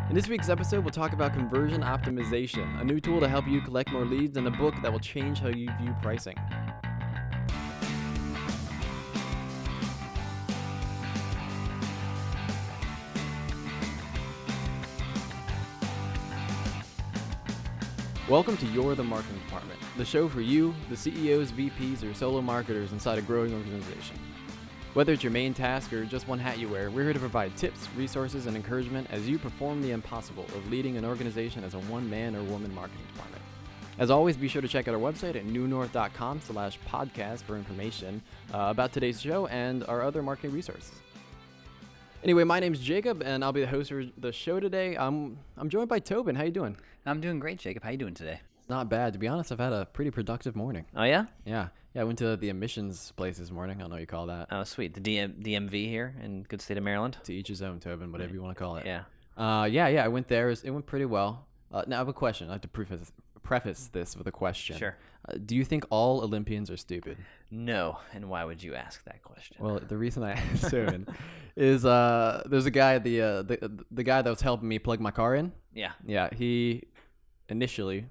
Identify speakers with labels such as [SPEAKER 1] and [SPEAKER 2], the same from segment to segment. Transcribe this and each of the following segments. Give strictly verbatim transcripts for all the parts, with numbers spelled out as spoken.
[SPEAKER 1] In this week's episode, we'll talk about conversion optimization, a new tool to help you collect more leads, and a book that will change how you view pricing. Welcome to You're the Marketing Department, the show for you, the C E Os, V Ps, or solo marketers inside a growing organization. Whether it's your main task or just one hat you wear, we're here to provide tips, resources, and encouragement as you perform the impossible of leading an organization as a one-man or woman marketing department. As always, be sure to check out our website at newnorth.com slash podcast for information uh, about today's show and our other marketing resources. Anyway, my name's Jacob, and I'll be the host for the show today. I'm, I'm joined by Tobin. How you doing?
[SPEAKER 2] I'm doing great, Jacob. How you doing today?
[SPEAKER 1] Not bad. To be honest, I've had a pretty productive morning.
[SPEAKER 2] Oh, yeah?
[SPEAKER 1] Yeah. Yeah, I went to the emissions place this morning. I don't know what you call that.
[SPEAKER 2] Oh, sweet. The D M- D M V here in good state of Maryland?
[SPEAKER 1] To each his own, Tobin, whatever you want to call it.
[SPEAKER 2] Yeah.
[SPEAKER 1] Uh, yeah, yeah, I went there. It, was, it went pretty well. Uh, now, I have a question. I have to preface, preface this with a question.
[SPEAKER 2] Sure.
[SPEAKER 1] Uh, do you think all Olympians are stupid?
[SPEAKER 2] No. And why would you ask that question?
[SPEAKER 1] Well, the reason I asked Tobin is uh, there's a guy, the, uh, the the guy that was helping me plug my car in.
[SPEAKER 2] Yeah.
[SPEAKER 1] Yeah, he initially,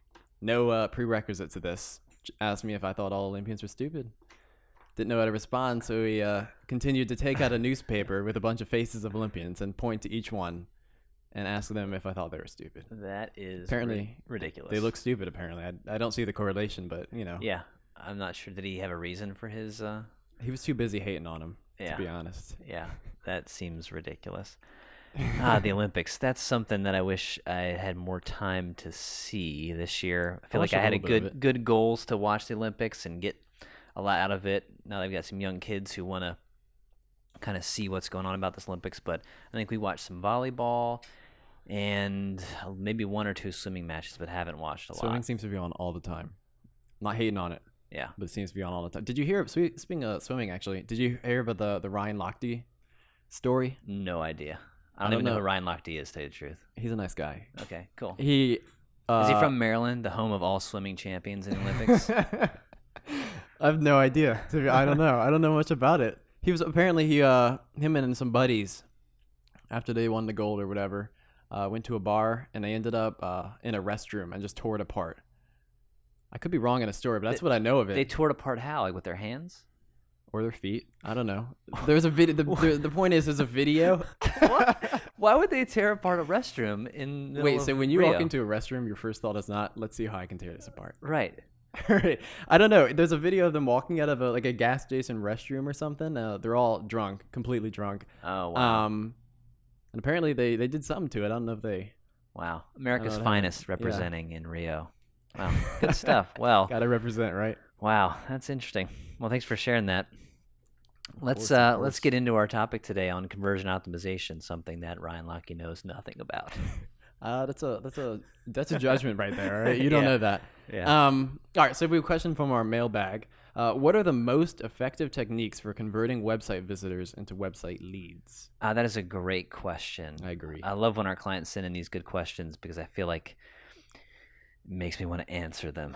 [SPEAKER 1] no uh, prerequisite to this, asked me if I thought all Olympians were stupid. Didn't know how to respond, so he uh, continued to take out a newspaper with a bunch of faces of Olympians and point to each one and ask them if I thought they were stupid.
[SPEAKER 2] That is
[SPEAKER 1] apparently
[SPEAKER 2] ri- ridiculous.
[SPEAKER 1] They look stupid, apparently. I, I don't see the correlation, but, you know.
[SPEAKER 2] Yeah. I'm not sure. Did he have a reason for his... Uh...
[SPEAKER 1] He was too busy hating on him,
[SPEAKER 2] yeah.
[SPEAKER 1] to be honest.
[SPEAKER 2] Yeah, that seems ridiculous. ah, the Olympics. That's something that I wish I had more time to see this year. I feel
[SPEAKER 1] I
[SPEAKER 2] like I
[SPEAKER 1] watched a
[SPEAKER 2] had a
[SPEAKER 1] little bit of
[SPEAKER 2] good
[SPEAKER 1] it.
[SPEAKER 2] good goals to watch the Olympics and get a lot out of it. Now they've got some young kids who want to kind of see what's going on about this Olympics, but I think we watched some volleyball and maybe one or two swimming matches, but haven't watched a
[SPEAKER 1] Swimming
[SPEAKER 2] lot.
[SPEAKER 1] seems to be on all the time. Not hating on it,
[SPEAKER 2] Yeah.
[SPEAKER 1] but it seems to be on all the time. Did you hear, spe- speaking of swimming, actually, did you hear about the, the Ryan Lochte story?
[SPEAKER 2] No idea. I
[SPEAKER 1] I
[SPEAKER 2] don't,
[SPEAKER 1] don't
[SPEAKER 2] even know.
[SPEAKER 1] know.
[SPEAKER 2] who Ryan Lochte is, to tell you the truth.
[SPEAKER 1] He's a nice guy.
[SPEAKER 2] Okay, cool.
[SPEAKER 1] He uh,
[SPEAKER 2] Is he from Maryland, the home of all swimming champions in the Olympics?
[SPEAKER 1] I have no idea. To be- I don't know. I don't know much about it. He was apparently he uh him and some buddies after they won the gold or whatever uh, went to a bar and they ended up uh, in a restroom and just tore it apart. I could be wrong in a story, but that's
[SPEAKER 2] They-
[SPEAKER 1] what I know of it.
[SPEAKER 2] They tore it apart how? Like with their hands?
[SPEAKER 1] Or their feet. I don't know. There's a video. The, the, the point is, there's a video.
[SPEAKER 2] What? Why would they tear apart a restroom in the
[SPEAKER 1] Wait,
[SPEAKER 2] middle
[SPEAKER 1] so
[SPEAKER 2] of
[SPEAKER 1] when you
[SPEAKER 2] Rio?
[SPEAKER 1] walk into a restroom, your first thought is not, let's see how I can tear this apart.
[SPEAKER 2] Right.
[SPEAKER 1] Right. I don't know. There's a video of them walking out of a, like a gas station restroom or something. Uh, they're all drunk, completely drunk.
[SPEAKER 2] Oh, wow.
[SPEAKER 1] Um, and apparently they, they did something to it. I don't know if they
[SPEAKER 2] wow. America's
[SPEAKER 1] what
[SPEAKER 2] finest
[SPEAKER 1] happened. Yeah.
[SPEAKER 2] representing in Rio. Wow. Good stuff. Well,
[SPEAKER 1] got to represent, right?
[SPEAKER 2] wow. That's interesting. Well, thanks for sharing that. Let's
[SPEAKER 1] course, of
[SPEAKER 2] uh,
[SPEAKER 1] course.
[SPEAKER 2] let's get into our topic today on conversion optimization, something that Ryan Lochte knows nothing about.
[SPEAKER 1] Uh, that's a that's a that's a judgment right there. Right? You don't
[SPEAKER 2] Yeah.
[SPEAKER 1] know that.
[SPEAKER 2] Yeah.
[SPEAKER 1] Um. All right. So we have a question from our mailbag. Uh, what are the most effective techniques for converting website visitors into website leads?
[SPEAKER 2] Uh, that is a great question.
[SPEAKER 1] I agree.
[SPEAKER 2] I love when our clients send in these good questions because I feel like it makes me want to answer them.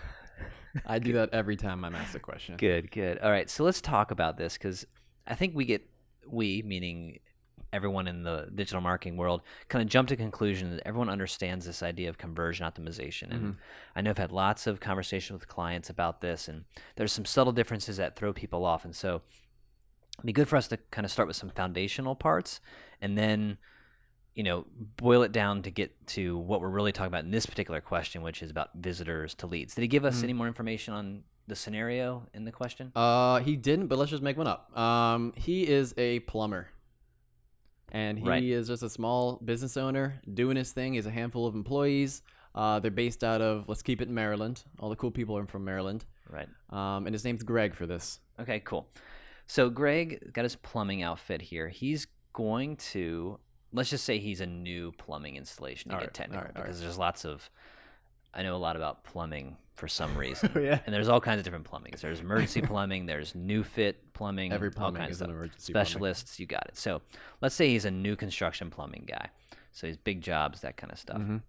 [SPEAKER 1] I do that every time I'm asked a question.
[SPEAKER 2] Good, good. All right, so let's talk about this because I think we get, we, meaning everyone in the digital marketing world, kind of jump to conclusion that everyone understands this idea of conversion optimization. And I know I've had lots of conversations with clients about this, and there's some subtle differences that throw people off. And so it'd be good for us to kind of start with some foundational parts and then, you know, boil it down to get to what we're really talking about in this particular question, which is about visitors to leads. Did he give us any more information on the scenario in the question?
[SPEAKER 1] Uh, he didn't, but let's just make one up. Um, he is a plumber, and he
[SPEAKER 2] Right.
[SPEAKER 1] is just a small business owner doing his thing. He has a handful of employees. Uh, they're based out of, let's keep it in Maryland. All the cool people are from Maryland.
[SPEAKER 2] Right.
[SPEAKER 1] Um, and his name's Greg for this.
[SPEAKER 2] Okay, cool. So Greg got his plumbing outfit here. He's going to, let's just say he's a new plumbing installation to
[SPEAKER 1] All
[SPEAKER 2] get
[SPEAKER 1] right,
[SPEAKER 2] technical,
[SPEAKER 1] all right, all
[SPEAKER 2] because there's lots of, I know a lot about plumbing for some reason.
[SPEAKER 1] Oh, yeah.
[SPEAKER 2] And there's all kinds of different plumbings. There's emergency plumbing, there's new fit plumbing,
[SPEAKER 1] Every
[SPEAKER 2] all
[SPEAKER 1] plumbing
[SPEAKER 2] kinds
[SPEAKER 1] is
[SPEAKER 2] of
[SPEAKER 1] an
[SPEAKER 2] stuff.
[SPEAKER 1] emergency plumbing.
[SPEAKER 2] Specialists, you got it. So let's say he's a new construction plumbing guy. So he's big jobs, that kind of stuff.
[SPEAKER 1] Mhm.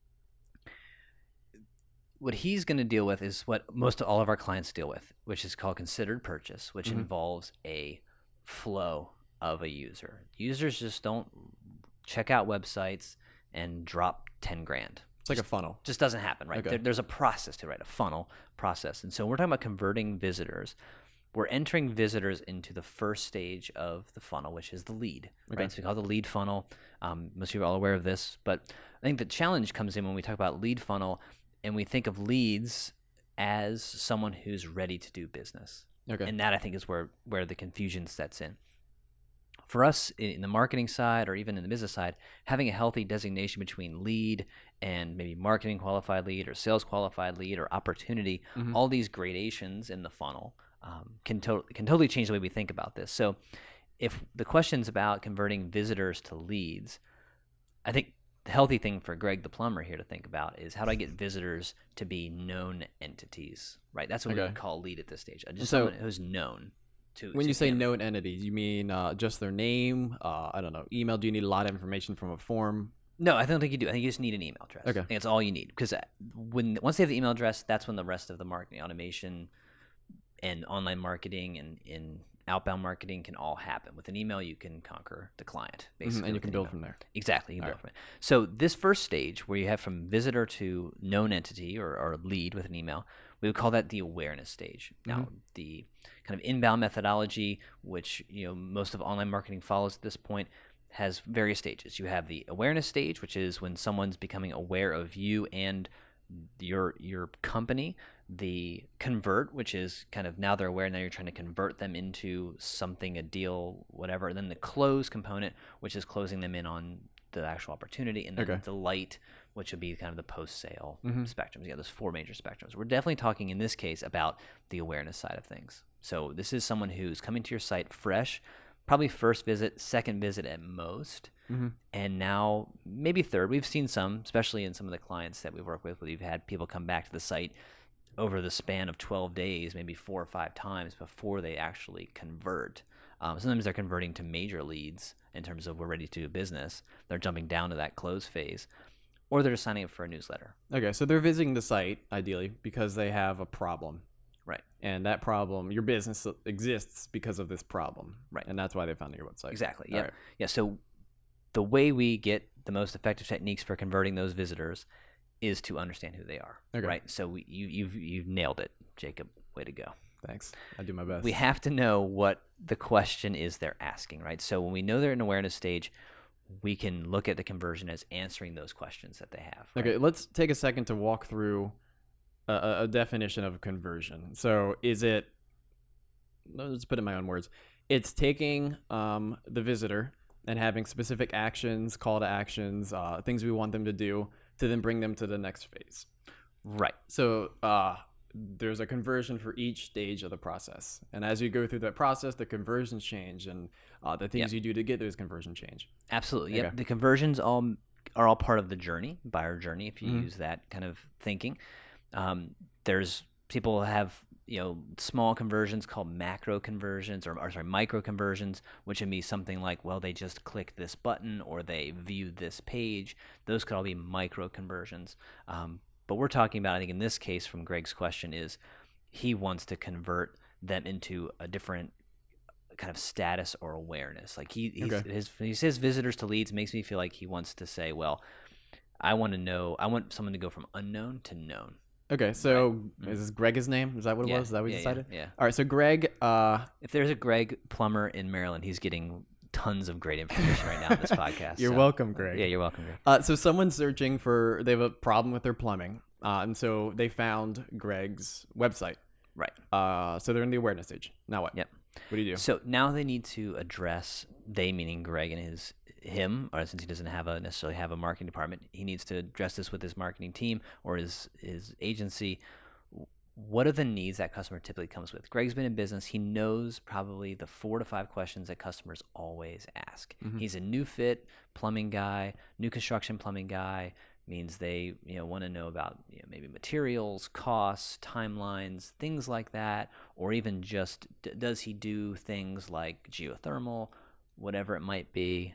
[SPEAKER 2] What he's going to deal with is what most all of our clients deal with, which is called considered purchase, which
[SPEAKER 1] Mhm.
[SPEAKER 2] involves a flow of a user. Users just don't check out websites. and drop ten grand.
[SPEAKER 1] It's like a funnel.
[SPEAKER 2] Just doesn't happen, right?
[SPEAKER 1] Okay.
[SPEAKER 2] There, there's a process to it, right? A funnel process. And so we're talking about converting visitors. We're entering visitors into the first stage of the funnel, which is the lead,
[SPEAKER 1] Okay.
[SPEAKER 2] right? So we call it the lead funnel. Um, most people are all aware of this, but I think the challenge comes in when we talk about lead funnel and we think of leads as someone who's ready to do business.
[SPEAKER 1] Okay.
[SPEAKER 2] And that I think is where, where the confusion sets in. For us in the marketing side or even in the business side, having a healthy designation between lead and maybe marketing qualified lead or sales qualified lead or opportunity,
[SPEAKER 1] Mhm.
[SPEAKER 2] all these gradations in the funnel um, can, to- can totally change the way we think about this. So if the question's about converting visitors to leads, I think the healthy thing for Greg the plumber here to think about is how do I get visitors to be known entities, right? That's what we
[SPEAKER 1] Okay.
[SPEAKER 2] would call lead at this stage. Just
[SPEAKER 1] So-
[SPEAKER 2] someone who's known. To,
[SPEAKER 1] When
[SPEAKER 2] to
[SPEAKER 1] you say
[SPEAKER 2] him.
[SPEAKER 1] known entities, you mean uh, just their name? Uh, I don't know. Email? Do you need a lot of information from a form?
[SPEAKER 2] No, I don't think you do. I think you just need an email address.
[SPEAKER 1] Okay.
[SPEAKER 2] I think that's all you need. Because when once they have the email address, that's when the rest of the marketing automation and online marketing and in outbound marketing can all happen. With an email, you can conquer the client,
[SPEAKER 1] Mhm,
[SPEAKER 2] basically.
[SPEAKER 1] and you
[SPEAKER 2] with
[SPEAKER 1] can
[SPEAKER 2] an
[SPEAKER 1] build
[SPEAKER 2] email.
[SPEAKER 1] from there.
[SPEAKER 2] Exactly. You can
[SPEAKER 1] All
[SPEAKER 2] build from it. So this first stage where you have from visitor to known entity or, or lead with an email, we would call that the awareness stage. Now, the kind of inbound methodology, which you know most of online marketing follows at this point, has various stages. You have the awareness stage, which is when someone's becoming aware of you and your your company. The convert, which is kind of now they're aware, now you're trying to convert them into something, a deal, whatever. And then the close component, which is closing them in on the actual opportunity. And then
[SPEAKER 1] Okay.
[SPEAKER 2] the light, which would be kind of the post-sale
[SPEAKER 1] Mhm.
[SPEAKER 2] spectrums. Yeah, those four major spectrums. We're definitely talking in this case about the awareness side of things. So this is someone who's coming to your site fresh, probably first visit, second visit at most.
[SPEAKER 1] Mhm.
[SPEAKER 2] And now maybe third. We've seen some, especially in some of the clients that we work with, where you've had people come back to the site over the span of twelve days, maybe four or five times before they actually convert. Um, sometimes they're converting to major leads in terms of we're ready to do business. They're jumping down to that close phase, or they're just signing up for a newsletter.
[SPEAKER 1] Okay, so they're visiting the site ideally because they have a problem,
[SPEAKER 2] Right.
[SPEAKER 1] and that problem, your business exists because of this problem,
[SPEAKER 2] Right.
[SPEAKER 1] And that's why they found your website.
[SPEAKER 2] Exactly.
[SPEAKER 1] All
[SPEAKER 2] Yeah.
[SPEAKER 1] right.
[SPEAKER 2] Yeah. So the way we get the most effective techniques for converting those visitors is to understand who they are.
[SPEAKER 1] Okay.
[SPEAKER 2] Right. So we, you you've you've nailed it, Jacob. Way to go.
[SPEAKER 1] Thanks. I do my best.
[SPEAKER 2] We have to know what the question is they're asking, right? So when we know they're in awareness stage, we can look at the conversion as answering those questions that they have. Right?
[SPEAKER 1] Okay, let's take a second to walk through a, a- a definition of conversion. So, is it? Let's put it in my own words. It's taking um, the visitor and having specific actions, call to actions, uh, things we want them to do, to then bring them to the next phase.
[SPEAKER 2] Right.
[SPEAKER 1] So, uh, there's a conversion for each stage of the process, and as you go through that process, the conversions change, and uh, the things
[SPEAKER 2] Yep.
[SPEAKER 1] you do to get those conversions change.
[SPEAKER 2] Absolutely. Yep.
[SPEAKER 1] Okay.
[SPEAKER 2] The conversions all are all part of the journey, buyer journey, if you
[SPEAKER 1] Mhm.
[SPEAKER 2] use that kind of thinking. Um, there's people have you know small conversions called macro conversions or, or sorry micro conversions, which would be something like, well, they just clicked this button or they viewed this page. Those could all be micro conversions. Um, but we're talking about, I think in this case from Greg's question, is he wants to convert them into a different kind of status or awareness. Like he he's,
[SPEAKER 1] Okay.
[SPEAKER 2] his he says visitors to leads makes me feel like he wants to say, well, I want to know, I want someone to go from unknown to known.
[SPEAKER 1] Okay, so
[SPEAKER 2] Mhm.
[SPEAKER 1] is this Greg his name? Is that what it
[SPEAKER 2] Yeah,
[SPEAKER 1] was? Is that what we
[SPEAKER 2] yeah,
[SPEAKER 1] decided?
[SPEAKER 2] Yeah, yeah.
[SPEAKER 1] All right, so Greg, uh,
[SPEAKER 2] If there's a Greg Plummer in Maryland, he's getting tons of great information right now on this podcast.
[SPEAKER 1] you're
[SPEAKER 2] so-
[SPEAKER 1] welcome, Greg.
[SPEAKER 2] Yeah, you're welcome, Greg.
[SPEAKER 1] Uh, so someone's searching for, they have a problem with their plumbing, uh, and so they found Greg's website.
[SPEAKER 2] Right.
[SPEAKER 1] Uh, so they're in the awareness stage. Now what?
[SPEAKER 2] Yep.
[SPEAKER 1] What do you do?
[SPEAKER 2] So now they need to address, they meaning Greg and his him, or since he doesn't have a necessarily have a marketing department, he needs to address this with his marketing team or his his agency. What are the needs that customer typically comes with? Greg's been in business. He knows probably the four to five questions that customers always ask.
[SPEAKER 1] Mhm.
[SPEAKER 2] He's a new fit plumbing guy, new construction plumbing guy. Means they you know want to know about you know, maybe materials, costs, timelines, things like that, or even just d- does he do things like geothermal, whatever it might be.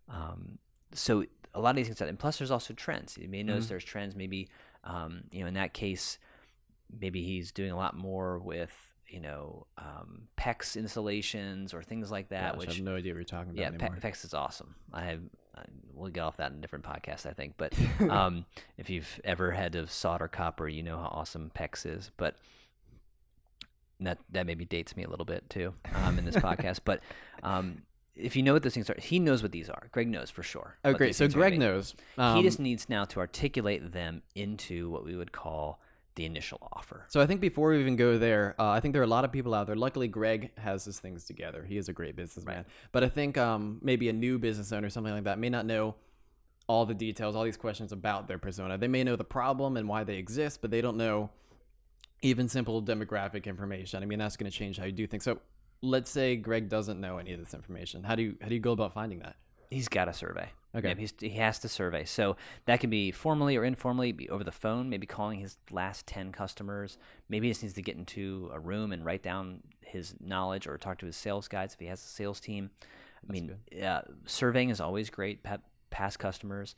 [SPEAKER 2] Um, so a lot of these things, and plus there's also trends. You may notice
[SPEAKER 1] Mhm.
[SPEAKER 2] there's trends. Maybe um, you know in that case, maybe he's doing a lot more with you know um, PEX installations or things like that.
[SPEAKER 1] Gosh,
[SPEAKER 2] which
[SPEAKER 1] I have no idea what you're talking about
[SPEAKER 2] yeah, Pe-
[SPEAKER 1] anymore.
[SPEAKER 2] PEX is awesome. I have uh, we'll get off that in a different podcast, I think. But um, if you've ever had to solder copper, you know how awesome PEX is. But that that maybe dates me a little bit too um, in this podcast. But um, if you know what those things are, he knows what these are. Greg knows for sure.
[SPEAKER 1] Oh, great. So Greg knows. Um,
[SPEAKER 2] he just needs now to articulate them into what we would call the initial offer.
[SPEAKER 1] So I think before we even go there, uh, I think there are a lot of people out there. Luckily, Greg has his things together. He is a great businessman.
[SPEAKER 2] Right.
[SPEAKER 1] But I think um, maybe a new business owner, something like that, may not know all the details, all these questions about their persona. They may know the problem and why they exist, but they don't know even simple demographic information. I mean, that's going to change how you do things. So let's say Greg doesn't know any of this information. How do you how do you go about finding that?
[SPEAKER 2] He's got a survey.
[SPEAKER 1] Okay.
[SPEAKER 2] Yeah, he's, he has to survey. So that can be formally or informally, be over the phone, maybe calling his last ten customers. Maybe he just needs to get into a room and write down his knowledge or talk to his sales guys if he has a sales team. I
[SPEAKER 1] That's
[SPEAKER 2] mean, uh, surveying is always great, past customers.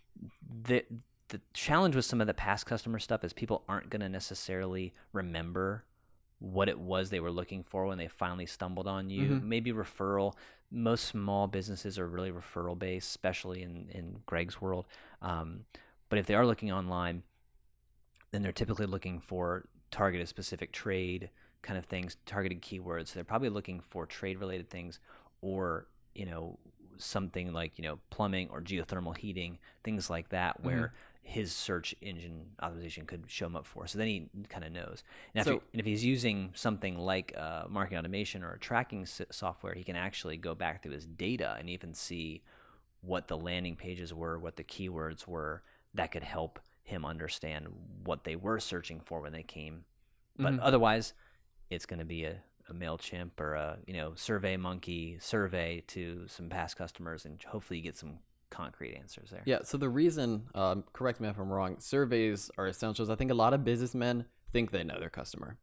[SPEAKER 2] The, the challenge with some of the past customer stuff is people aren't going to necessarily remember what it was they were looking for when they finally stumbled on you.
[SPEAKER 1] Mm-hmm.
[SPEAKER 2] Maybe referral. Most small businesses are really referral based, especially in, in Greg's world. Um, but if they are looking online, then they're typically looking for targeted specific trade kind of things, targeted keywords. So they're probably looking for trade related things, or, you know, something like, you know, plumbing or geothermal heating, things like that, where mm-hmm. his search engine optimization could show him up for. So then he kind of knows. And if,
[SPEAKER 1] so,
[SPEAKER 2] he, and if he's using something like uh, marketing automation or a tracking s- software, he can actually go back through his data and even see what the landing pages were, what the keywords were that could help him understand what they were searching for when they came. But mm-hmm. otherwise, it's going to be a, a MailChimp or a, you know, SurveyMonkey survey to some past customers, and hopefully you get some concrete answers there.
[SPEAKER 1] Yeah, so the reason, um, correct me if I'm wrong, surveys are essentials. I think a lot of businessmen think they know their customer.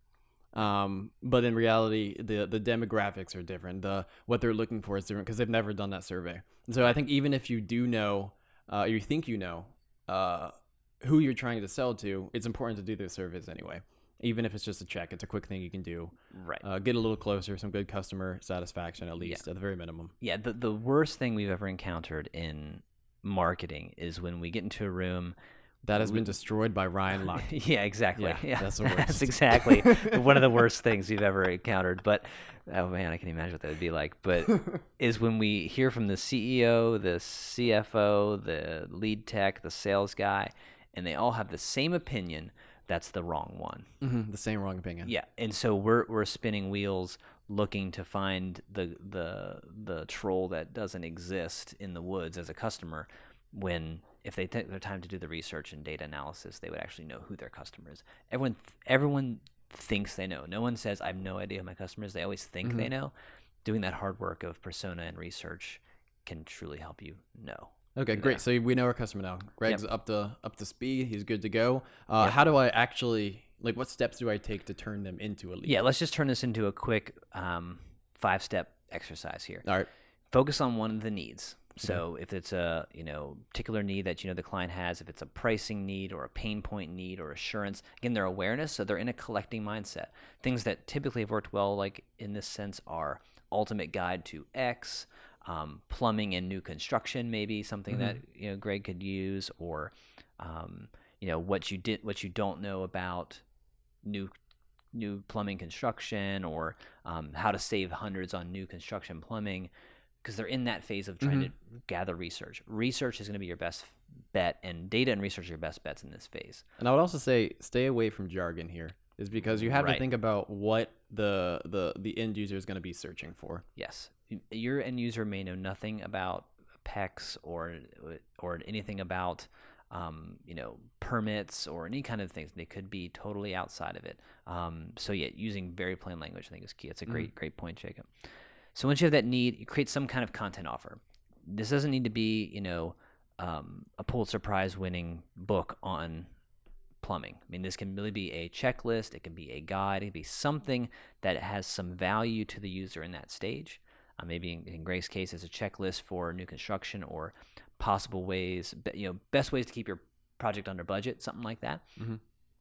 [SPEAKER 1] Um, but in reality, the the demographics are different. The what they're looking for is different because they've never done that survey. And so I think even if you do know, uh, you think you know uh, who you're trying to sell to, it's important to do those surveys anyway. Even if it's just a check, it's a quick thing you can do.
[SPEAKER 2] Right.
[SPEAKER 1] Uh, get a little closer, some good customer satisfaction at least, yeah. at the very minimum.
[SPEAKER 2] Yeah, the, the worst thing we've ever encountered in marketing is when we get into a room.
[SPEAKER 1] That has we, been destroyed by Ryan Locke.
[SPEAKER 2] Yeah, exactly.
[SPEAKER 1] Yeah,
[SPEAKER 2] yeah.
[SPEAKER 1] That's the worst.
[SPEAKER 2] That's exactly one of the worst things you've ever encountered. But, oh man, I can imagine what that would be like. But is when we hear from the C E O, the C F O, the lead tech, the sales guy, and they all have the same opinion. That's the wrong one.
[SPEAKER 1] Mm-hmm, the same wrong opinion.
[SPEAKER 2] Yeah, and so we're we're spinning wheels looking to find the the the troll that doesn't exist in the woods as a customer, when if they take their time to do the research and data analysis, they would actually know who their customer is. Everyone everyone thinks they know. No one says, I have no idea who my customer is. They always think mm-hmm. they know. Doing that hard work of persona and research can truly help you know.
[SPEAKER 1] Okay, great. So we know our customer now. Greg's yep. up to up to speed. He's good to go. Uh,
[SPEAKER 2] yep.
[SPEAKER 1] How do I actually, like, what steps do I take to turn them into a lead?
[SPEAKER 2] Yeah, let's just turn this into a quick um, five-step exercise here.
[SPEAKER 1] All right.
[SPEAKER 2] Focus on one of the needs. So
[SPEAKER 1] okay.
[SPEAKER 2] if it's a, you know, particular need that you know the client has, if it's a pricing need or a pain point need or assurance, again, their awareness, so they're in a collecting mindset. Things that typically have worked well, like in this sense, are ultimate guide to X. Um, plumbing and new construction, maybe something mm-hmm. that you know Greg could use, or um, you know what you did, what you don't know about new new plumbing construction, or um, how to save hundreds on new construction plumbing, because they're in that phase of trying mm-hmm. to gather research. Research is going to be your best bet, and data and research are your best bets in this phase.
[SPEAKER 1] And I would also say stay away from jargon here, is because you have
[SPEAKER 2] right.
[SPEAKER 1] to think about what the the the end user is going to be searching for.
[SPEAKER 2] Yes. Your end user may know nothing about PEX or or anything about um, you know permits or any kind of things. They could be totally outside of it. Um, so yeah, using very plain language I think is key. It's a great mm-hmm. great point, Jacob. So once you have that need, you create some kind of content offer. This doesn't need to be you know um, a Pulitzer Prize winning book on plumbing. I mean, this can really be a checklist. It can be a guide. It can be something that has some value to the user in that stage. Uh, maybe in, in Greg's case, it's a checklist for new construction or possible ways, you know, best ways to keep your project under budget, something like that.
[SPEAKER 1] Mm-hmm.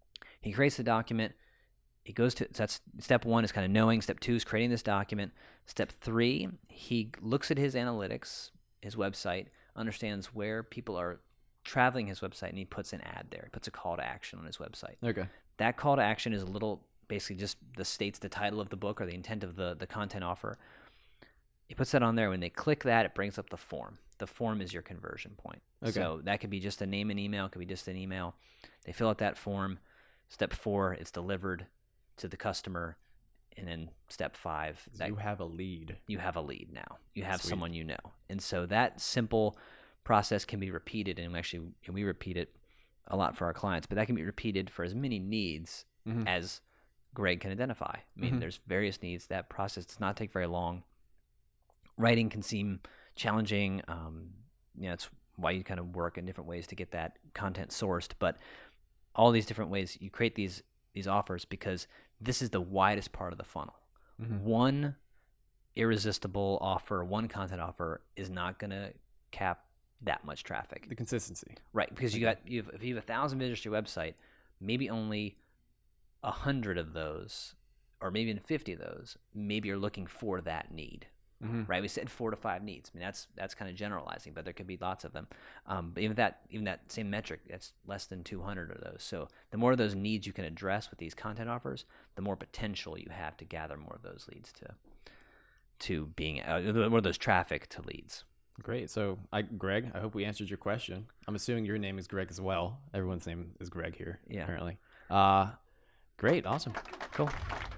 [SPEAKER 2] He creates the document. He goes to, so that's step one is kind of knowing. Step two is creating this document. Step three, he looks at his analytics, his website, understands where people are traveling his website, and he puts an ad there. He puts a call to action on his website.
[SPEAKER 1] Okay.
[SPEAKER 2] That call to action is a little, basically just the states the title of the book or the intent of the, the content offer. He puts that on there. When they click that, it brings up the form. The form is your conversion point.
[SPEAKER 1] Okay.
[SPEAKER 2] So that could be just a name and email. It could be just an email. They fill out that form. Step four, it's delivered to the customer. And then step five, that
[SPEAKER 1] you have a lead.
[SPEAKER 2] You have a lead now. You have
[SPEAKER 1] Sweet.
[SPEAKER 2] someone you know. And so that simple process can be repeated. And we actually, we repeat it a lot for our clients, but that can be repeated for as many needs mm-hmm. as Greg can identify. I mean, mm-hmm. there's various needs. That process does not take very long. Writing can seem challenging. Um, you know, it's why you kind of work in different ways to get that content sourced. But all these different ways you create these these offers, because this is the widest part of the funnel. Mm-hmm. One irresistible offer, one content offer is not going to cap that much traffic.
[SPEAKER 1] The consistency,
[SPEAKER 2] right? Because you got you have, if you have a thousand visitors to your website, maybe only a hundred of those, or maybe even fifty of those, maybe you're looking for that need. Mm-hmm. Right, we said four to five needs. I mean, that's that's kind of generalizing, but there could be lots of them. Um, but even that, even that same metric, that's less than two hundred of those. So the more of those needs you can address with these content offers, the more potential you have to gather more of those leads to to being uh, more of those traffic to leads.
[SPEAKER 1] Great. So, I, Greg, I hope we answered your question. I'm assuming your name is Greg as well. Everyone's name is Greg here, yeah. apparently. Uh, great. Awesome.
[SPEAKER 2] Cool.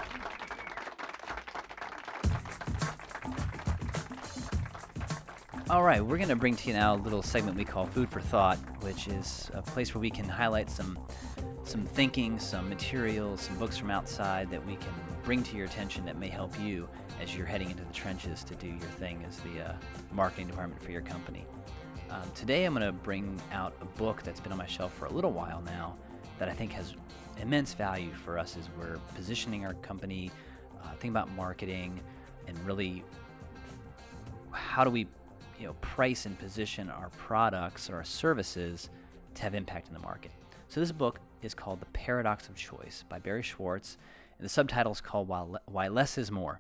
[SPEAKER 2] All right, we're going to bring to you now a little segment we call Food for Thought, which is a place where we can highlight some some thinking, some materials, some books from outside that we can bring to your attention that may help you as you're heading into the trenches to do your thing as the uh, marketing department for your company. Um, today I'm going to bring out a book that's been on my shelf for a little while now that I think has immense value for us as we're positioning our company, uh, thinking about marketing, and really how do we you know, price and position our products or our services to have impact in the market. So this book is called The Paradox of Choice by Barry Schwartz, and the subtitle is called Why, Le- Why Less is More.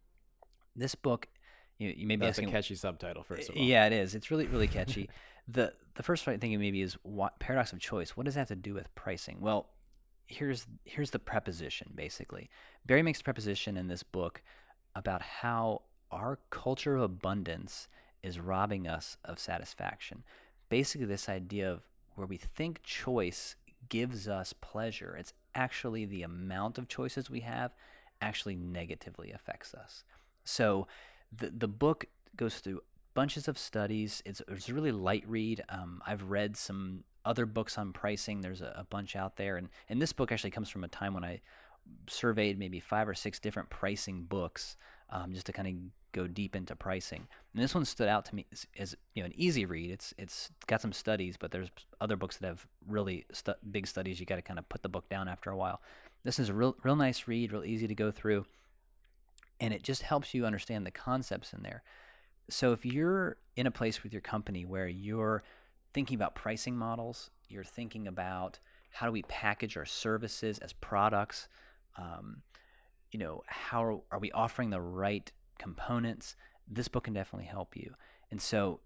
[SPEAKER 2] This book, you, you may be
[SPEAKER 1] That's
[SPEAKER 2] asking...
[SPEAKER 1] That's a catchy subtitle, first of all.
[SPEAKER 2] Yeah, it is. It's really, really catchy. the The first thing maybe is what, Paradox of Choice. What does that have to do with pricing? Well, here's here's the preposition, basically. Barry makes a preposition in this book about how our culture of abundance is robbing us of satisfaction. Basically, this idea of where we think choice gives us pleasure, it's actually the amount of choices we have actually negatively affects us. So the the book goes through bunches of studies. It's, it's a really light read. Um, I've read some other books on pricing. There's a, a bunch out there. And, and this book actually comes from a time when I surveyed maybe five or six different pricing books um, just to kind of go deep into pricing. And this one stood out to me as, as you know an easy read. It's it's got some studies, but there's other books that have really stu- big studies. You got to kind of put the book down after a while. This is a real real nice read, real easy to go through, and it just helps you understand the concepts in there. So if you're in a place with your company where you're thinking about pricing models, you're thinking about how do we package our services as products, um, you know, how are, are we offering the right components, this book can definitely help you. And so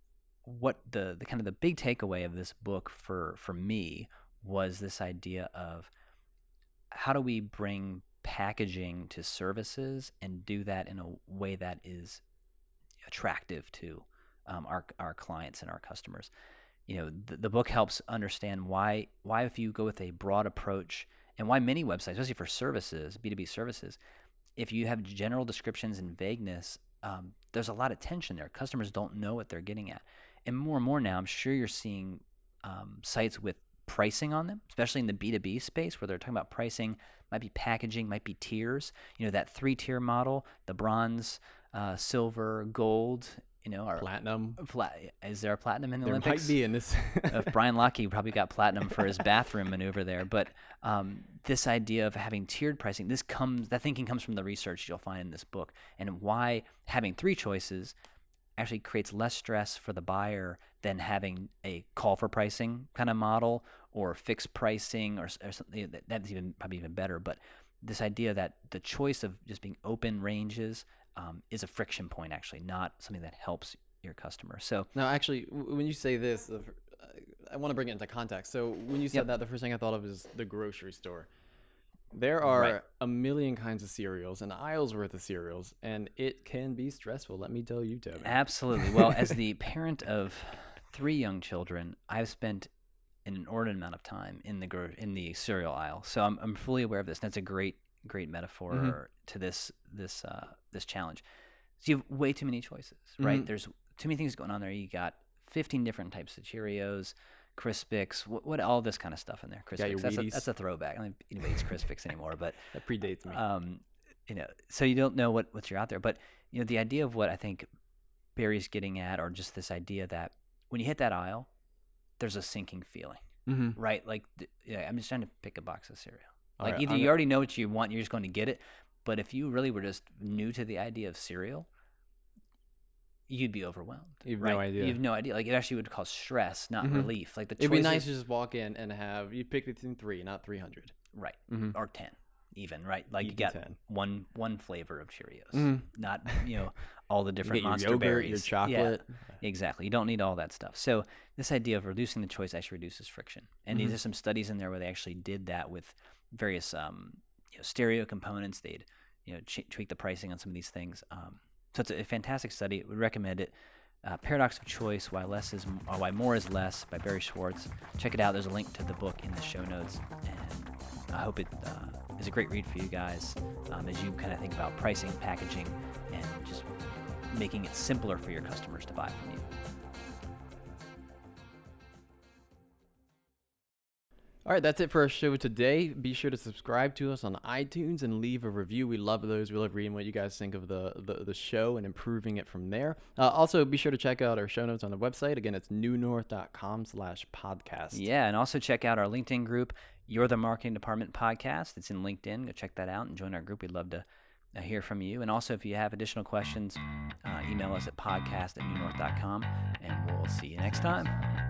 [SPEAKER 2] what the, the kind of the big takeaway of this book for, for me was this idea of how do we bring packaging to services and do that in a way that is attractive to um, our our clients and our customers. You know, the, the book helps understand why why if you go with a broad approach and why many websites, especially for services, B two B services, if you have general descriptions and vagueness, um, there's a lot of tension there. Customers don't know what they're getting at. And more and more now, I'm sure you're seeing um, sites with pricing on them, especially in the B two B space where they're talking about pricing, might be packaging, might be tiers. You know, that three-tier model, the bronze, uh, silver, gold, you know. Our,
[SPEAKER 1] platinum.
[SPEAKER 2] Pla- is there a platinum in the
[SPEAKER 1] there
[SPEAKER 2] Olympics?
[SPEAKER 1] There might be in this.
[SPEAKER 2] If Brian Lockheed probably got platinum for his bathroom maneuver there. But um, this idea of having tiered pricing, this comes, that thinking comes from the research you'll find in this book, and why having three choices actually creates less stress for the buyer than having a call for pricing kind of model or fixed pricing or, or something. That, that's even probably even better. But this idea that the choice of just being open ranges um, is a friction point, actually, not something that helps your customer. So
[SPEAKER 1] now, actually, w- when you say this, uh, I want to bring it into context. So when you said
[SPEAKER 2] Yep.
[SPEAKER 1] that, the first thing I thought of is the grocery store. There are
[SPEAKER 2] Right.
[SPEAKER 1] a million kinds of cereals and aisles worth of cereals, and it can be stressful. Let me tell you, Tevin.
[SPEAKER 2] absolutely. Well, as the parent of three young children, I've spent an inordinate amount of time in the gro- in the cereal aisle, so I'm I'm fully aware of this. And that's a great great metaphor
[SPEAKER 1] Mhm.
[SPEAKER 2] to this this uh, this challenge. So you have way too many choices, right?
[SPEAKER 1] Mhm.
[SPEAKER 2] There's too many things going on there. You got fifteen different types of Cheerios, Crispix, what, what all this kind of stuff in there. Crispix,
[SPEAKER 1] Yeah, your
[SPEAKER 2] that's a,
[SPEAKER 1] Wheaties.
[SPEAKER 2] that's a throwback. I don't think anybody eats Crispix anymore, but
[SPEAKER 1] That predates me.
[SPEAKER 2] um, you know, so you don't know what what you're out there. But you know, the idea of what I think Barry's getting at, or just this idea that when you hit that aisle, there's a sinking feeling,
[SPEAKER 1] mm-hmm.
[SPEAKER 2] right? Like, th- yeah, I'm just trying to pick a box of cereal.
[SPEAKER 1] All
[SPEAKER 2] Like
[SPEAKER 1] right,
[SPEAKER 2] either
[SPEAKER 1] I'm
[SPEAKER 2] you
[SPEAKER 1] gonna-
[SPEAKER 2] already know what you want, you're just going to get it. But if you really were just new to the idea of cereal, you'd be overwhelmed.
[SPEAKER 1] You have
[SPEAKER 2] right?
[SPEAKER 1] no idea.
[SPEAKER 2] You have no idea. Like, it actually would cause stress, not
[SPEAKER 1] Mhm.
[SPEAKER 2] relief. Like the
[SPEAKER 1] It'd be
[SPEAKER 2] choices-
[SPEAKER 1] nice to just walk in and have you pick between three, not three hundred.
[SPEAKER 2] right?
[SPEAKER 1] Mm-hmm.
[SPEAKER 2] Or ten, even, right? Like you
[SPEAKER 1] Even
[SPEAKER 2] got
[SPEAKER 1] ten.
[SPEAKER 2] one one flavor of Cheerios,
[SPEAKER 1] Mhm.
[SPEAKER 2] not you know all the
[SPEAKER 1] You
[SPEAKER 2] different
[SPEAKER 1] get your
[SPEAKER 2] monster
[SPEAKER 1] yogurt,
[SPEAKER 2] berries,
[SPEAKER 1] your
[SPEAKER 2] Yeah,
[SPEAKER 1] chocolate.
[SPEAKER 2] exactly. You don't need all that stuff. So this idea of reducing the choice actually reduces friction. And
[SPEAKER 1] Mhm.
[SPEAKER 2] these are some studies in there where they actually did that with various um, you know, stereo components. They'd you know ch- tweak the pricing on some of these things. Um, so it's a, a fantastic study. Would recommend it. Uh, Paradox of Choice: Why Less Is or Why More Is Less by Barry Schwartz. Check it out. There's a link to the book in the show notes, and I hope it uh, is a great read for you guys um, as you kind of think about pricing, packaging, and just making it simpler for your customers to buy from you.
[SPEAKER 1] All right, that's it for our show today. Be sure to subscribe to us on iTunes and leave a review. We love those. We love reading what you guys think of the, the, the show and improving it from there. Uh, also, be sure to check out our show notes on the website. Again, it's newnorth.com slash podcast.
[SPEAKER 2] Yeah, and also check out our LinkedIn group, You're the Marketing Department Podcast. It's in LinkedIn. Go check that out and join our group. We'd love to uh, hear from you. And also, if you have additional questions, uh, email us at podcast at newnorth dot com, and we'll see you next time.